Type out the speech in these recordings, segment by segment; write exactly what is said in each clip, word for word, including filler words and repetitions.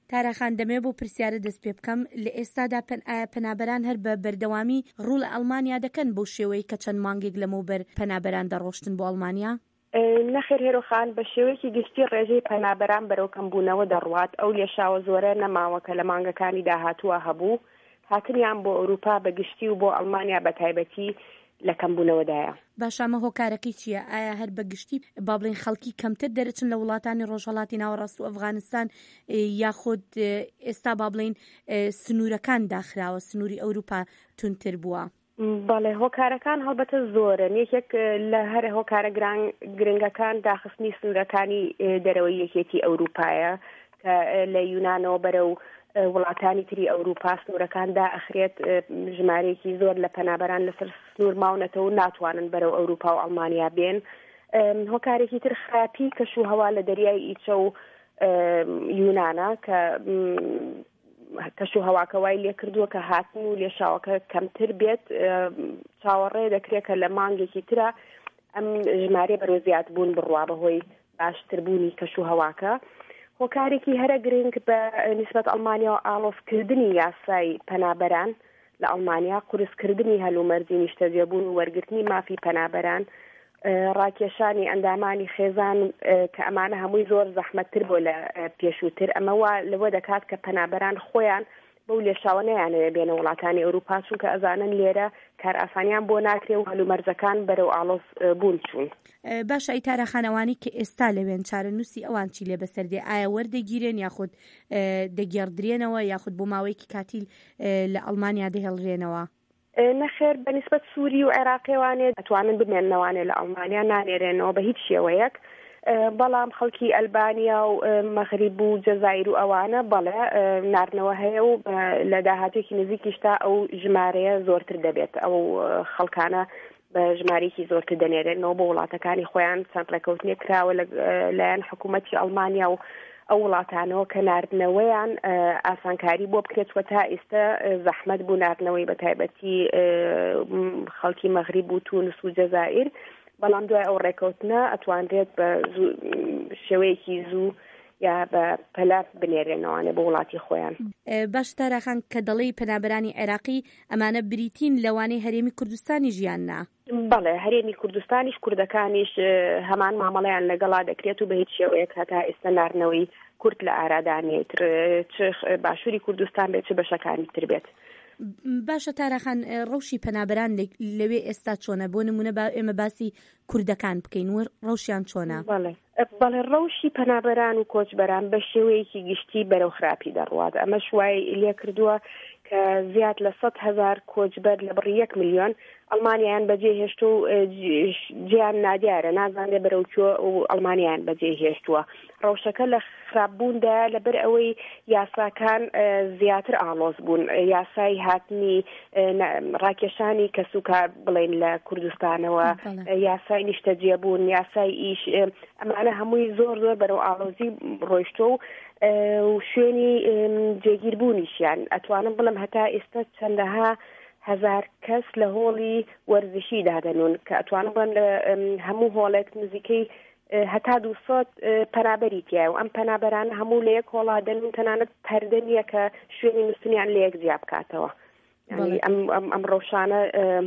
تارەخان دەمێ بۆ پرسیارە دەست پێ بکەم لە ئێستادا پەنابەران هەر بە بەردەوامی ڕوو لە ئەڵمانیا دەکەن بۆ شێوەی کە چەند مانگێک لەمەوبەر پەنابەران دەڕۆشتن بۆ ئەڵمانیا؟ نەخێر هێرۆخان بە شێوەیەکی گشتی ڕێژەی پەنابەران بەرەو کەمبوونەوە دەڕوات. ئەو لێشاوە زۆرە نەماوەکە لە مانگەکانی داهاتووە هەبوو، هاتنیان بۆ ئەوروپا بە گشتی و بۆ ئەڵمانیا بە تایبەتی لە کەمبوونەوەدایە. باشامە هۆکارەکەی چییە؟ ئایا هەر بە گشتی با بڵین خەڵکی کەمتر دەرەچن لە وڵاتانی ڕۆژهەڵاتی ناوەڕاست و ئەفغانستان یاخود ئێستا با بڵین سنوورەکان داخراوە، سنووری ئەوروپا تونتر بووە؟ بەڵێ هۆکارەکان هەڵبەتە زۆرن. یەکێک لە هەر هۆکارە گرنگەکان داخستنی سنوورەکانی دەرەوەی یەکێتی ئەوروپایە کە لە یونانەوە بەرەو وڵاتانی تری ئەوروپا سنوورەکاندا ئەخرێت ژمارەیەکی زۆر لە پەنابەران لەسەر سنوور ماونەتەوە و ناتوانن بەرەو ئەوروپا و ئەڵمانیا بێن. هۆکارێکی تر خراپی کەش و هەوا لە دەریای ئیچە و یونانە کە کەش و هەواکەوای لێ کردووە کە هاتن و لێشاوەکە کەمتر بێت. چاوەڕێ دەکرێت کە لە مانگێکی ترە ئەم ژمارە بەرەو زیادبوون بڕوا بەهۆی باشتربوونی کەش و هەواکە. هۆکارێکی هەرە گرنگ بە نسبەت ئەڵمانیا و ئاڵۆزکردنی یاسای پەنابەران لە ئەڵمانیا، قورسکردنی هەلومەرجی نیشتەجێبوون و وەرگرتنی مافی پەنابەران، ڕاکێشانی ئەندامانی خێزان کە ئەمانە هەمووی زۆر زەحمەتتر بۆ لە پێشووتر. ئەمەوە لەوە دەکات کە پەنابەران خۆیان بەو لێشاوە نەیانەوێ بێنە وڵاتانی ئەوروپا چونکە ئەزانن لێرە کار ئاسانیان بۆ ناکرێ و هەلومەرجەکان بەرەو ئاڵۆز بوون چوون. باشە ئەی تارەخانەوانی کە ئێستا لەوێن چارەنووسی ئەوان چی لێ بەسەردێ؟ ئایا وەردەگیرێن یاخود دەگێڕدرێنەوە یاخود بۆ ماوەیەکی کاتیل لە ئەڵمانیا دەهێڵرێنەوە؟ نەخێر بە نسبەت سووری و عێراقیوانێت ئەتوانن بمێننەوانێ لە ئەڵمانیا، نانێرێنەوە بە هیچ شێوەیەک. بەڵام خەڵکی ئەلبانیا و مەغریب و جەزایر و ئەوانە بەڵێ نارنەوە هەیە و لە داهاتێکی نزیکیشتا ئەو ژمارەیە زۆرتر دەبێت. ئەو خەڵکانە بە ژمارەیەکی زۆرتر دەنێرێنەوە بۆ وڵاتەکانی خۆیان. چەند ڕێکەوتنێ کراوە لەلایەن حکوومەتی ئەڵمانیا و ئەو وڵاتانەوە کە ناردنەوەیان ئاسانکاری بۆ بکرێت و تا ئێستا زەحمەت بوو ناردنەوەی بە تایبەتی خەڵکی مەغریب و تونس و جەزایر. بەڵام دوای ئەو ڕێکەوتنە ئەتوانرێت بە شێوەیەکی زوو یا بە پەلە بنێرێنەوەوانێ بە وڵاتی خۆیان. باش تارەخان کە دەڵێی پەنابەرانی عێراقی ئەمانە بریتین لەوانەی هەرێمی کوردستانی ژیاننا؟ بەڵێ هەرێمی کوردستانیش کوردەکانیش هەمان مامەڵەیان لەگەڵا دەکرێت و بە هیچ شێوەیەک هەتا ئێستا نارنەوەی کورد لە ئارادانێتر چ باشووری کوردستان بێت چ بەشەکانی تر بێت. باشە تارەخان ڕەوشی پەنابەران لەوێ ئێستا چۆنە؟ بۆ نمونە ئێمە باسی کوردەکان بکەین و ڕەوشیان چۆنە؟ بەڵێ بەڵێ ڕەوشی پەنابەران و کۆچبەران بە شێوەیەکی گشتی بەرەو خراپی دەڕوات. ئەمە شوای لێ کردووە کە زیاد لە سەد هەزار کۆچبەر لە بڕی یەک میلیۆن ئەڵمانیان بەجێ هێشت و جیان نادیارە، نازانێ بەرەوچوە و ئەڵمانیان بەجێ هێشتووە. ڕەوشەکە لە خراپبووندا لەبەر ئەوەی یاساکان زیاتر ئاڵۆز بوون. یاسای هاتنی ڕاکێشانی کەسوکار بڵێن لە کوردستانەوە، یاسای نیشتەجێبوون، یاسای ئیش، ئەمانە هەمووی زۆر زۆر بەرەو ئاڵۆزی ڕۆیشتۆ و شوێنی جێگیربوونیشیان. ئەتوانم بڵم هەتا ئێستا چەندەها هەزار کەس لە هۆڵی وەرزشی دادەنون کە ئەتوانم بڵم لە هەموو هۆڵێک نزیکەی هەتا دووسەد پەنابەری تایە و ئەم پەنابەرانە هەموو لە یەک هۆڵا دەنون، تەنانەت پەردە نییە کە شوێنی نووسنیان لە یەک جیا بکاتەوە. ئەم ڕەوشانە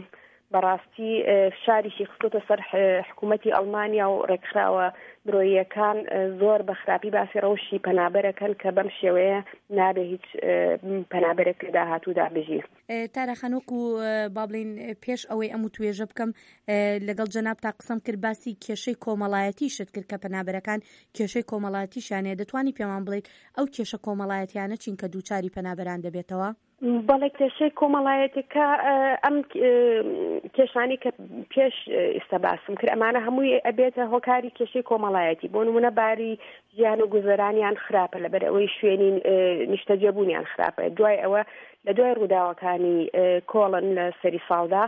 بەڕاستی فشاریشی خستۆتە سەر حکوومەتی ئەڵمانیا و ڕێکخراوە مرۆییەکان زۆر بە خراپی باسی ڕەوشی پەنابەرەکەن کە بەم شێوەیە نابێ هیچ پەنابەرێک لە داهاتوودا بژیر. تارەخانۆک و با بڵین پێش ئەوەی ئەم و توێژە بکەم لەگەڵ جەناب تا قسەم کرد باسی کێشەی کۆمەڵایەتیشت کرد کە پەنابەرەکان کێشەی کۆمەڵایەتیشیانەیە. دەتوانی پێمان بڵێیت ئەو کێشە کۆمەڵایەتیانە چین کە دووچاری پەنابەران دەبێتەوە؟ بەڵێ کێشەی کۆمەڵایەتەکە ئەم کێشانی کە پێش ئێستا باسم کرد ئەمانە هەمووی ئەبێتە هۆکاری کێشەی کۆمەڵایەتی. بۆ نمونە باری ژیان و گوزەرانیان خراپە لەبەر ئەوەی شوێنی نیشتەجێبوونیان خراپە. دوای ئەوە لە دوای ڕووداوەکانی کۆڵن لە سەری ساڵدا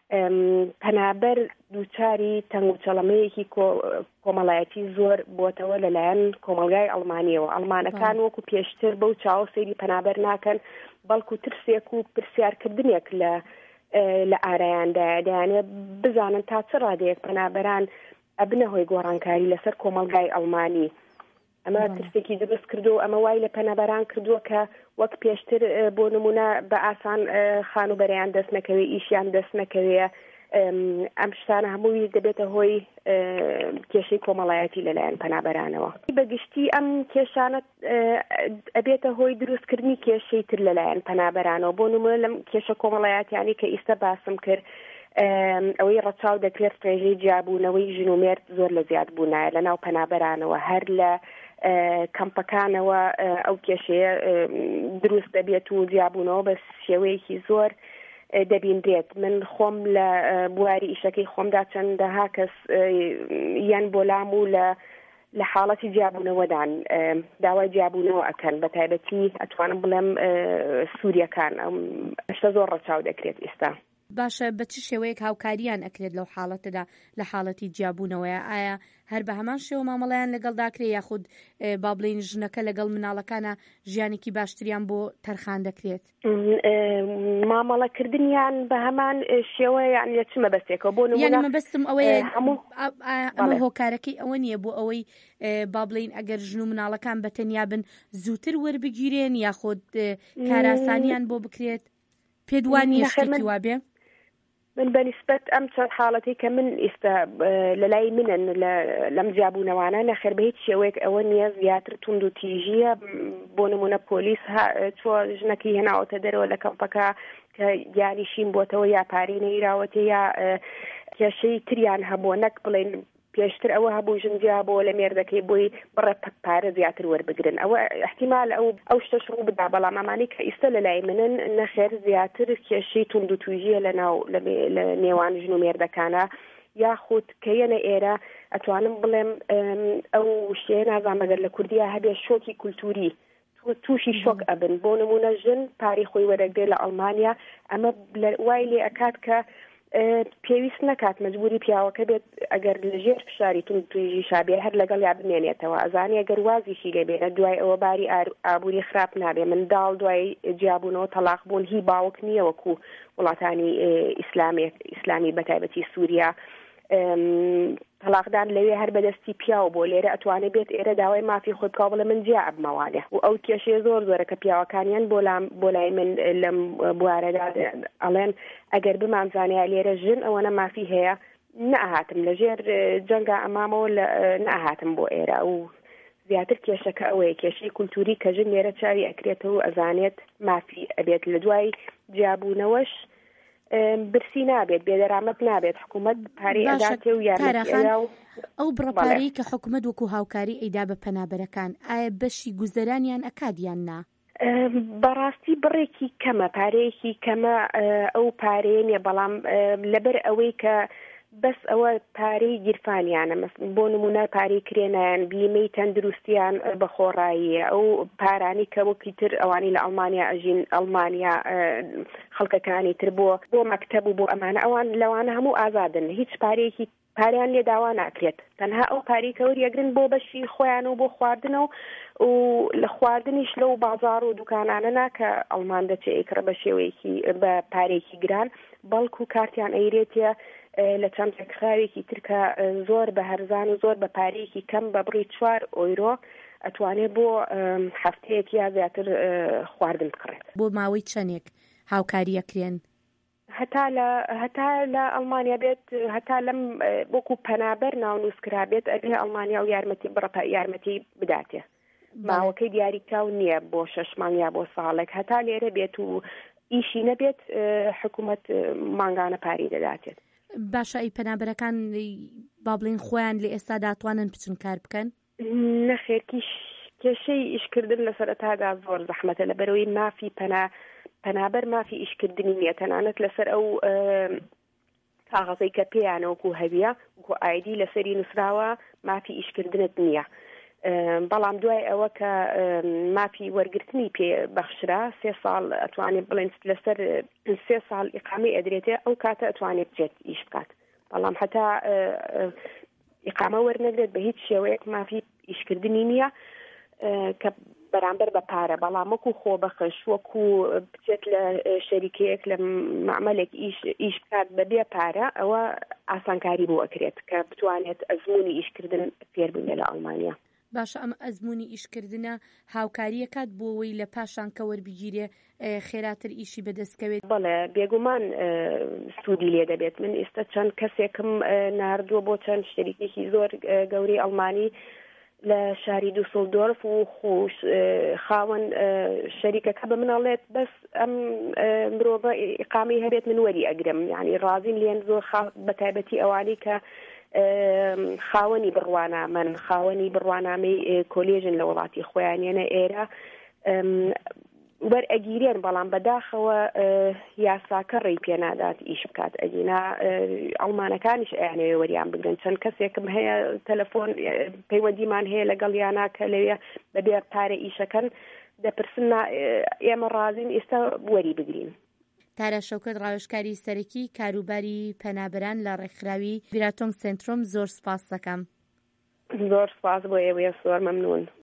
پەنابەر دووچاری تەنگ و چەڵەمەیەکی کۆمەڵایەتی زۆر بۆتەوە لەلایەن کۆمەلگای ئەڵمانیەوە. ئەڵمانەکان وەکو پێشتر بەو چاوە سەیری پەنابەر ناکەن، بەڵکو ترسێک و پرسیارکردنێک لە لە ئارایاندایە دەیانێت بزانن تا چ ڕادەیەک پەنابەران ئەبنە هۆی گۆڕانکاری لەسەر کۆمەلگای ئەڵمانی. ئەمە ترسێکی دروست کردو ئەمە وای لە پەنابەران کردووە کە وەک پێشتر بۆ نمونە بە ئاسان خانوبەریان دەست نەکەوێ ئیشیان دەست نەکەوێ ئەم شتانە هەمووی دەبێتە هۆی کێشەی کۆمەڵایەتی لەلایەن پەنابەرانەوە بەگشتی ئەم کێشانە ئەبێتە هۆی دروستکردنی کێشەی تر لەلایەن پەنابەرانەوە بۆ نمونە لەم کێشە کۆمەڵایەتیانی کە ئیستا باسم کرد ئەوەی ڕەچاو دەکرێت ڕێژەی جیابوونەوەی ژن و مێرد زۆر لە زیاد بوونایە لەناو پەنابەرانەوە هەر لە کەمپەکانەوە ئەو کێشەیە دروست دەبێت و جیابوونەوە بە شێوەیەکی زۆر دەبیندرێت من خۆم لە بواری ئیشەکەی خۆمدا چەندەها کەس یان بۆلام و لە لە حاڵەتی جیابوونەوەدان داوای جیابوونەوە ئەکەن بە تایبەتی ئەتوانم بڵێم سووریەکان ئەشتە زۆر ڕەچاو دەکرێت ئێستا باشە بە چ شێوەیەک هاوکاریان ئەکرێت لەو حاڵەتەدا لە حاڵەتی جیابوونەوەیە ئایا هەر بە هەمان شێوە مامەڵەیان لەگەڵداکرێت یاخود با بڵێن ژنەکە لەگەڵ مناڵەکانە ژیانێکی باشتریان بۆ تەرخان دەکرێت مامەڵەکردنیان بە هەمان شێوە یان لە چ مەبەستێکەوە بۆ نمونە یعنی مەبەستم ئەوەیە ئەمە هۆکارەکەی ئەوە نییە بۆ ئەوەی با بڵێن ئەگەر ژن و مناڵەکان بەتەنیا بن زووتر وەربگیرێن یاخود کاراسانیان بۆ بکرێت پێدوانیە شتێکی وابێ من بەنسبەت ئەم چەند حاڵەتی کە من ئێستا لە لای منن لەم جیابوونەوانە نەخێر بە هیچ شێوەیەک ئەوە نییە زیاتر توند و تیژیە بۆ نمونە پۆلیس چۆ ژنەکەی هێناوەتە دەرەوە لە کەمپەکە کە یاریشین بۆتەوە یا پارەی نەیراوەتە یا کێشەی تریان هەبووە نەک بڵێن پێشتر ئەوە هەبوو ژنجیا بۆ لە مێردەکەی بۆی بڕە پارە زیاتر وەربگرن ئەوە احتیمال ئەو ئەو شتە شڕوو بدا بەڵام ئەمانەی کە ئیستا لە لای منن نەخێر زیاتر کێشەی توند و تویژیە لە ناو لە نێوان ژن و مێردەکانە یاخود کە یەنە ئێرە ئەتوانم بڵێم ئەو شتەیە نازانم ئەگەر لە کوردیا هەبێ شۆکی کولتوری تووشی شۆک ئەبن بۆ نمونە ژن پارەی خۆی وەرەگرێ لە ئەڵمانیا ئەمە وای لێ ئەکات کە پێویست نەکات مەجبوری پیاوەکە بێت ئەگەر لەژێر فشاری تون توێژی شابێ هەر لەگەڵ یا بمێنێتەوە ئەزانێ ئەگەر وازیشی لێبێنە دوای ئەوە باری ئابووری خراپ نابێ منداڵ دوای جیابوونەوە تەلاق بوون هی باوک نییە وەکو وڵاتانی ئیسلامی بەتایبەتی سووریا تەلاقدان لەوێ هەر بەدەستی پیاو بۆ لێرە ئەتوانێت بێت ئێرە داوای مافی خۆی بکاو بڵێ من جیا ئەبمەوانێ و ئەو کێشەیە زۆر زۆرە کە پیاوەکانیان بۆ لای من لەم بوارەدا ئەڵێن ئەگەر بمانزانیا لێرە ژن ئەوەنە مافی هەیە نەهاتم لەژێر جەنگا ئەمامەوە نەهاتم بۆ ئێرە و زیاتر کێشەکە ئەوەیە کێشەی کولتوری کە ژن لێرە چاوی ئەکرێتەوە ئەزانێت مافی ئەبێت لە دوای جیابوونەوەش برسی نابێت بێدەرامەت نابێت حکوومەت پارەی ئەداتێ و یارمەتیێدا و ئەو بڕەپارەی کە حکوومەت وەکو هاوکاری ئەیدا بە پەنابەرەکان ئایا بەشی گوزەرانیان ئەکادیان نا بەڕاستی بڕێکی کەمە پارەیەکی کەمە ئەو پارەیە نیە بەڵام لەبەر ئەوەی کە بەس ئەوە پارەی گیرفانیانە بۆ نمونە پارەی کرێنیان بیمەی تەندروستیان بە خۆڕاییە ئەو پارانی کە وەکی تر ئەوانی لە ئەڵمانیا ئەژین ئەڵمانیا خەڵکەکانی تر بۆ بۆ مەکتەب و بۆ ئەمانە ئەوان لەوانە هەموو ئازادن هیچ پارەیەکی پاریان لێ داوا ناکرێت تەنها ئەو پارەی کە وەریەگرن بۆ بەشی خۆیان و بۆ خواردنەوە و لە خواردنیش لەو بازار و دوکانانە ناکە ئەڵمان دەچێت ئیکڕە بە شێوەیەکی بە پارێکی گران بەڵکو کارتیان ئەیرێتە لە چەمچەکخاوێکی ترکە زۆر بە هەرزان و زۆر بە پارەیەکی کەم بە بڕی چوار ئۆیرۆ ئەتوانێت بۆ هەفتەیەک یا زیاتر خواردن بکڕێت بۆ ماوەی چەندێک هاوکاریەکرێن هەتا لە هەتا لە ئەڵمانیا بێت هەتا لەم وەکو پەنابەر ناونووسکرا بێت ئەبێ ئەڵمانیا و یارمەتی بڕەپە یارمەتی بداتێ ماوەکەی دیاریکراو نییە بۆ شەش مانگ یا بۆ ساڵێک هەتا لێرە بێت و ئیشی نەبێت حکوومەت مانگانە پاری دەداتێت باشە ئەی پەنابەرەکان با بڵێن خۆیان لە ئێستا داتوانن بچن کار بکەن نەخێرکیش کێشەی ئیشکردن لە سەرەتادا زۆر زەحمەتە لەبەرەوەی مافی پەنا پەنابەر مافی ئیشکردنی نییە تەنانەت لەسەر ئەو کاغەزەی کە پێیانەوەکو هەبیە وەکو ئایدی لەسەری نووسراوە مافی ئیشکردنت نییە بەڵام دوای ئەوە کە مافی وەرگرتنی پێ بەخشرا سێ ساڵ ئەتوانێت بڵێن لەسەر سێ ساڵ ئیقامەی ئەدرێتێ ئەو کاتە ئەتوانێت بچێت ئیش بکات بەڵام هەتا ئیقامە وەرنەگرێت بە هیچ شێوەیەک مافی ئیشکردنی نییە کە بەرامبەر بە پارە بەڵام وەکو خۆ بەخش وەکو بچێت لە شەریکەیەک لە معمەلێک ئیش بکات بەبێ پارە ئەوە ئاسانکاری بۆ ئەکرێت کە بتوانێت ئەزمموی ئیشکردن فێر بێ لە ئەڵمانیا باشە ئەم ئەزمموی ئیشکردنە هاوکاریە کات بۆ ئەوەی لە پاشان کە وەربگیرێ خێراتر ئیشی بەدەستکەوێت. بەڵێ بێگومان سوودی لێ دەبێت. من ئێستا چەند کەسێکم ناردووە بۆ چەند شتێکی زۆر گەورەی ئەڵمانی لە شاری دووسڵدۆرف و خۆش خاوەن شەریکەکە بە مناڵێت بەس ئەم مرۆڤە ئیقامی هەبێت من وەری ئەگرم، یعنی ڕازیم لێن زۆر بە تایبەتی ئەوانەی کە خاوەنی بڕوانامەن خاوەنی بڕوانامەی کۆلێژن لە وڵاتی خۆیانێنە ئێرە وەرئەگیرێن، بەڵام بەداخەوە یاساکە ڕێی پێنادات ئیش بکات. ئەگینا ئەڵمانەکانیش ئەیانەوێ وەریان بگرن. چەند کەسێکم هەیە تەلەفۆن پەیوەندیمان هەیە لەگەڵ یانا کە لەوێ بەبێ پارە ئیشەکەن دەپرسن ئێمە ڕازین ئێستا وەری بگرین. تارە شەوکەت ڕاوێژکاری سەرەکی کاروباری پەنابەران لە ڕێکخراوی بیراتۆنگ سنترۆم، زۆر سپاس دەکەم. زۆر سپاس بۆ ئێوە، زۆر مەمنون.